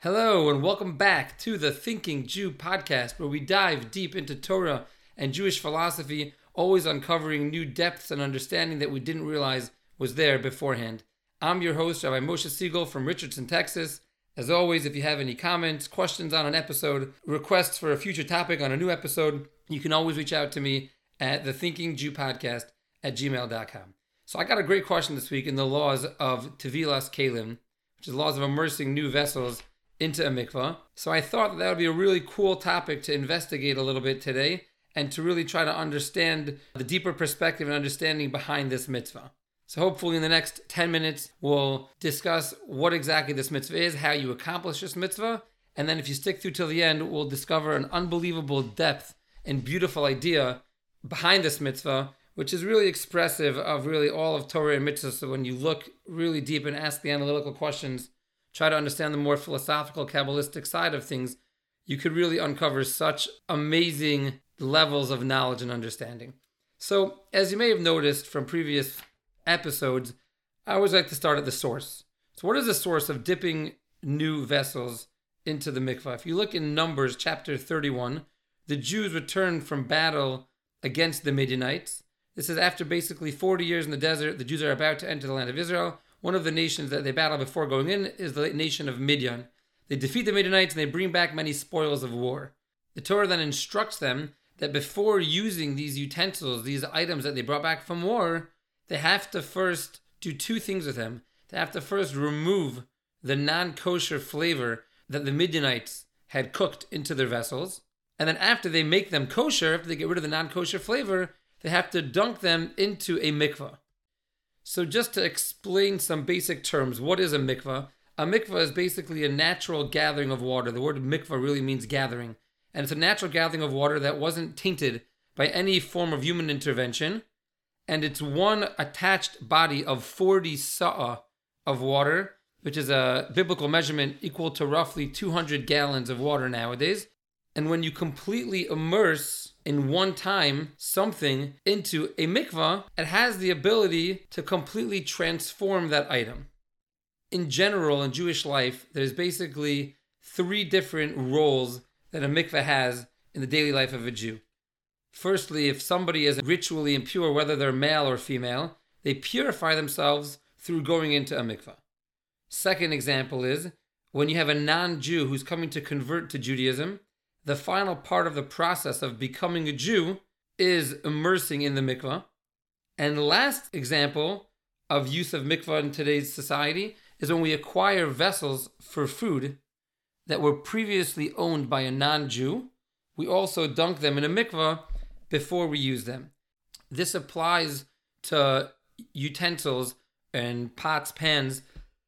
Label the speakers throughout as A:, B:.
A: Hello, and welcome back to the Thinking Jew podcast, where we dive deep into Torah and Jewish philosophy, always uncovering new depths and understanding that we didn't realize was there beforehand. I'm your host, Rabbi Moshe Siegel from Richardson, Texas. As always, if you have any comments, questions on an episode, requests for a future topic on a new episode, you can always reach out to me at the Thinking Jew podcast at gmail.com. So I got a great question this week in the laws of Tevilas Kelim, which is laws of immersing new vessels into a mikvah. So I thought that would be a really cool topic to investigate a little bit today and to really try to understand the deeper perspective and understanding behind this mitzvah. So hopefully in the next 10 minutes, we'll discuss what exactly this mitzvah is, how you accomplish this mitzvah, and then if you stick through till the end, we'll discover an unbelievable depth and beautiful idea behind this mitzvah, which is really expressive of really all of Torah and mitzvah. So when you look really deep and ask the analytical questions, try to understand the more philosophical, Kabbalistic side of things, you could really uncover such amazing levels of knowledge and understanding. So, as you may have noticed from previous episodes, I always like to start at the source. So what is the source of dipping new vessels into the mikvah? If you look in Numbers chapter 31, the Jews returned from battle against the Midianites. This is after basically 40 years in the desert. The Jews are about to enter the land of Israel. One of the nations that they battle before going in is the nation of Midian. They defeat the Midianites and they bring back many spoils of war. The Torah then instructs them that before using these utensils, these items that they brought back from war, they have to first do two things with them. They have to first remove the non-kosher flavor that the Midianites had cooked into their vessels. And then after they make them kosher, after they get rid of the non-kosher flavor, they have to dunk them into a mikvah. So just to explain some basic terms, what is a mikvah? A mikvah is basically a natural gathering of water. The word mikvah really means gathering. And it's a natural gathering of water that wasn't tainted by any form of human intervention. And it's one attached body of 40 sa'ah of water, which is a biblical measurement equal to roughly 200 gallons of water nowadays. And when you completely immerse in one time something into a mikvah, it has the ability to completely transform that item. In general, in Jewish life, there's basically three different roles that a mikvah has in the daily life of a Jew. Firstly, if somebody is ritually impure, whether they're male or female, they purify themselves through going into a mikvah. Second example is when you have a non-Jew who's coming to convert to Judaism, the final part of the process of becoming a Jew is immersing in the mikvah. And the last example of use of mikvah in today's society is when we acquire vessels for food that were previously owned by a non-Jew. We also dunk them in a mikvah before we use them. This applies to utensils and pots, pans,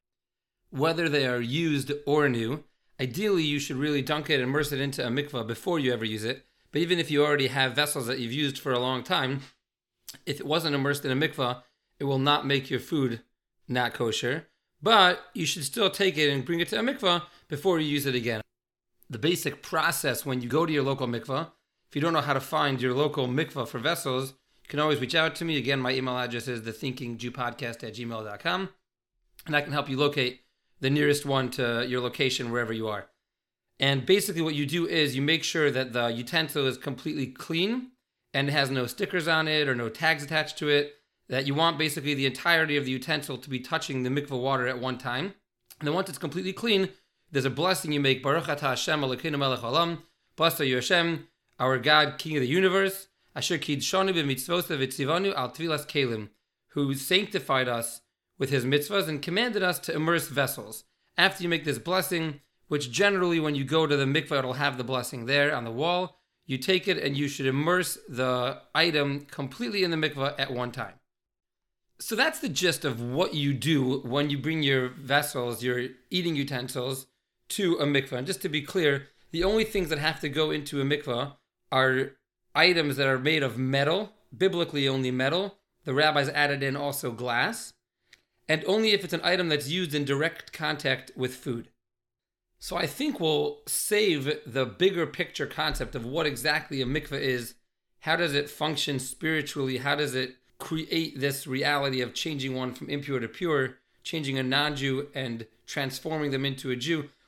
A: whether they are used or new. Ideally, you should really dunk it and immerse it into a mikvah before you ever use it. But even if you already have vessels that you've used for a long time, if it wasn't immersed in a mikvah, it will not make your food not kosher. But you should still take it and bring it to a mikvah before you use it again. The basic process when you go to your local mikvah, if you don't know how to find your local mikvah for vessels, you can always reach out to me. Again, my email address is thethinkingjewpodcast@gmail.com, and I can help you locate the nearest one to your location wherever you are. And basically what you do is you make sure that the utensil is completely clean and it has no stickers on it or no tags attached to it, that you want basically the entirety of the utensil to be touching the mikvah water at one time. And then once it's completely clean, there's a blessing you make, Baruch atah Hashem Elokeinu melech haolam, blessed are you Hashem, our God, King of the universe, asher kidshanu b'mitzvosav v'tzivanu al tevilas kelim, who sanctified us with his mitzvahs and commanded us to immerse vessels. After you make this blessing, which generally when you go to the mikvah, it'll have the blessing there on the wall, you take it and you should immerse the item completely in the mikvah at one time. So that's the gist of what you do when you bring your vessels, your eating utensils, to a mikvah. And just to be clear, the only things that have to go into a mikvah are items that are made of metal, biblically only metal. The rabbis added in also glass. And only if it's an item that's used in direct contact with food. So I think we'll save the bigger picture concept of what exactly a mikveh is. How does it function spiritually? How does it create this reality of changing one from impure to pure, changing a non-Jew and transforming them into a Jew?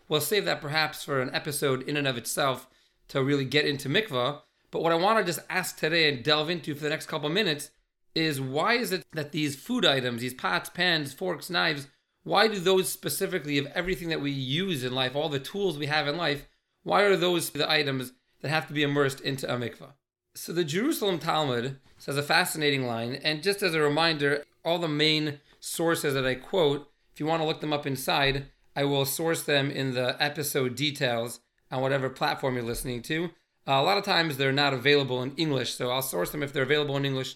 A: we'll save that perhaps for an episode in and of itself to really get into mikvah. But what I want to just ask today and delve into for the next couple minutes is, why is it that these food items, these pots, pans, forks, knives, why do those specifically, of everything that we use in life, all the tools we have in life, why are those the items that have to be immersed into a mikvah? So the Jerusalem Talmud says a fascinating line, and just as a reminder, all the main sources that I quote, if you want to look them up inside, I will source them in the episode details on whatever platform you're listening to. A lot of times they're not available in English, so I'll source them if they're available in English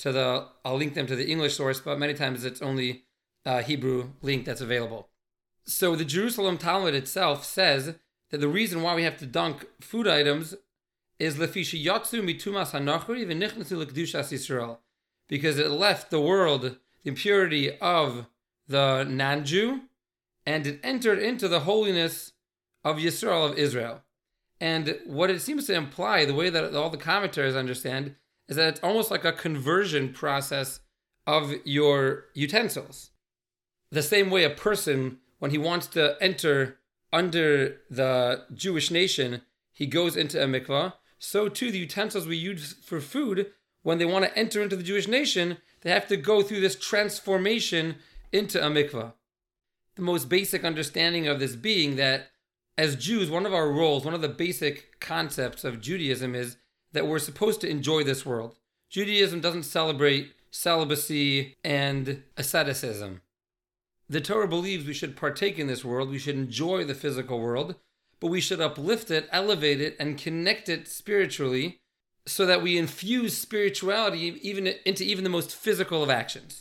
A: I'll link them to the English source, but many times it's only a Hebrew link that's available. So the Jerusalem Talmud itself says that the reason why we have to dunk food items is lefisha yatsu mitumas hanachri v'nichnasu l'kedushas Yisrael, because it left the world, the impurity of the non-Jew, and it entered into the holiness of Yisrael, of Israel. And what it seems to imply, the way that all the commentators understand, is that it's almost like a conversion process of your utensils. The same way a person, when he wants to enter under the Jewish nation, he goes into a mikvah, so too the utensils we use for food, when they want to enter into the Jewish nation, they have to go through this transformation into a mikvah. The most basic understanding of this being that as Jews, one of our roles, one of the basic concepts of Judaism is that we're supposed to enjoy this world. Judaism doesn't celebrate celibacy and asceticism. The Torah believes we should partake in this world, we should enjoy the physical world, but we should uplift it, elevate it, and connect it spiritually so that we infuse spirituality into even the most physical of actions.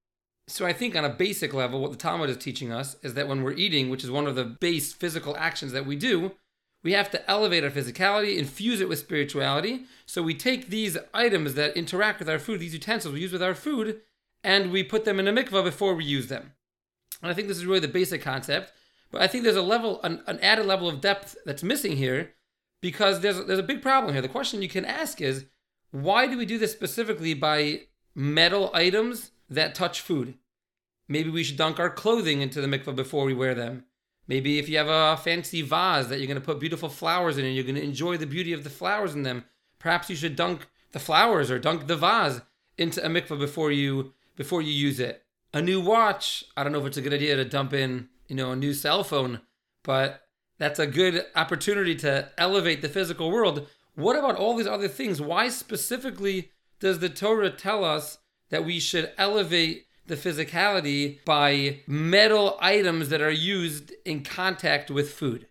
A: So I think on a basic level, what the Talmud is teaching us is that when we're eating, which is one of the base physical actions that we do, we have to elevate our physicality, infuse it with spirituality. So we take these items that interact with our food, these utensils we use with our food, and we put them in a mikvah before we use them. And I think this is really the basic concept. But I think there's an added level of depth that's missing here, because there's a big problem here. The question you can ask is, why do we do this specifically by metal items that touch food? Maybe we should dunk our clothing into the mikvah before we wear them. Maybe if you have a fancy vase that you're going to put beautiful flowers in and you're going to enjoy the beauty of the flowers in them, perhaps you should dunk the flowers or dunk the vase into a mikvah before you use it. A new watch, I don't know if it's a good idea to dump in, a new cell phone, but that's a good opportunity to elevate the physical world. What about all these other things? Why specifically does the Torah tell us that we should elevate the physicality by metal items that are used in contact with food?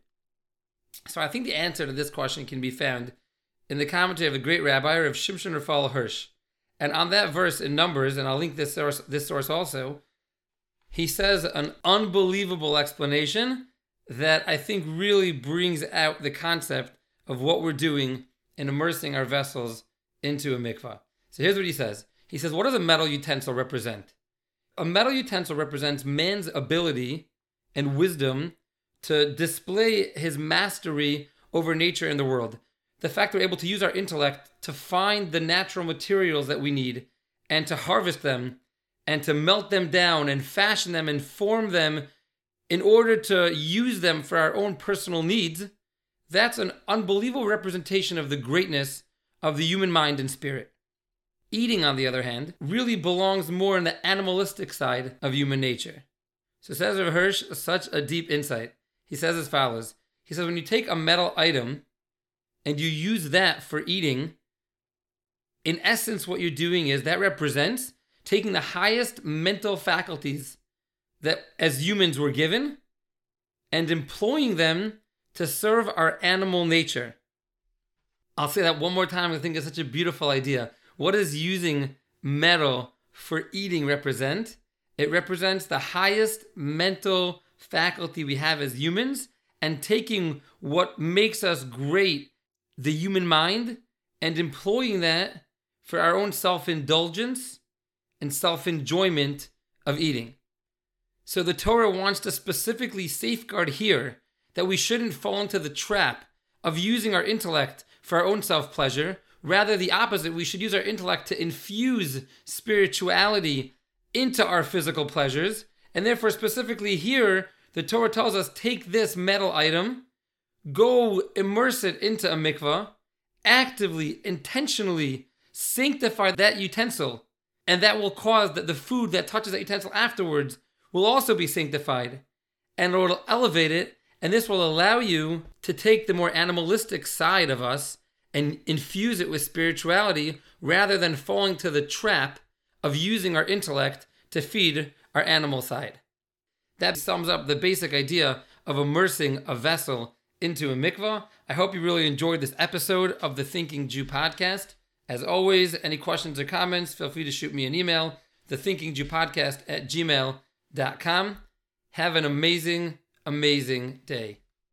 A: So I think the answer to this question can be found in the commentary of the great rabbi of Shimshon Raphael Hirsch. And on that verse in Numbers, and I'll link this source also, he says an unbelievable explanation that I think really brings out the concept of what we're doing in immersing our vessels into a mikvah. So here's what he says. He says, what does a metal utensil represent? A metal utensil represents man's ability and wisdom to display his mastery over nature and the world. The fact that we're able to use our intellect to find the natural materials that we need and to harvest them and to melt them down and fashion them and form them in order to use them for our own personal needs, that's an unbelievable representation of the greatness of the human mind and spirit. Eating, on the other hand, really belongs more in the animalistic side of human nature. So says Rav Hirsch, such a deep insight. He says as follows. He says, when you take a metal item and you use that for eating, in essence what you're doing is that represents taking the highest mental faculties that as humans were given and employing them to serve our animal nature. I'll say that one more time. I think it's such a beautiful idea. What does using metal for eating represent? It represents the highest mental faculty we have as humans and taking what makes us great, the human mind, and employing that for our own self-indulgence and self-enjoyment of eating. So the Torah wants to specifically safeguard here that we shouldn't fall into the trap of using our intellect for our own self-pleasure. Rather, the opposite, we should use our intellect to infuse spirituality into our physical pleasures. And therefore, specifically here, The Torah tells us, take this metal item, go immerse it into a mikvah, actively, intentionally sanctify that utensil, and that will cause that the food that touches that utensil afterwards will also be sanctified, and it will elevate it, and this will allow you to take the more animalistic side of us and infuse it with spirituality rather than falling to the trap of using our intellect to feed our animal side. That sums up the basic idea of immersing a vessel into a mikvah. I hope you really enjoyed this episode of the Thinking Jew podcast. As always, any questions or comments, feel free to shoot me an email, thethinkingjewpodcast@gmail.com. Have an amazing, amazing day.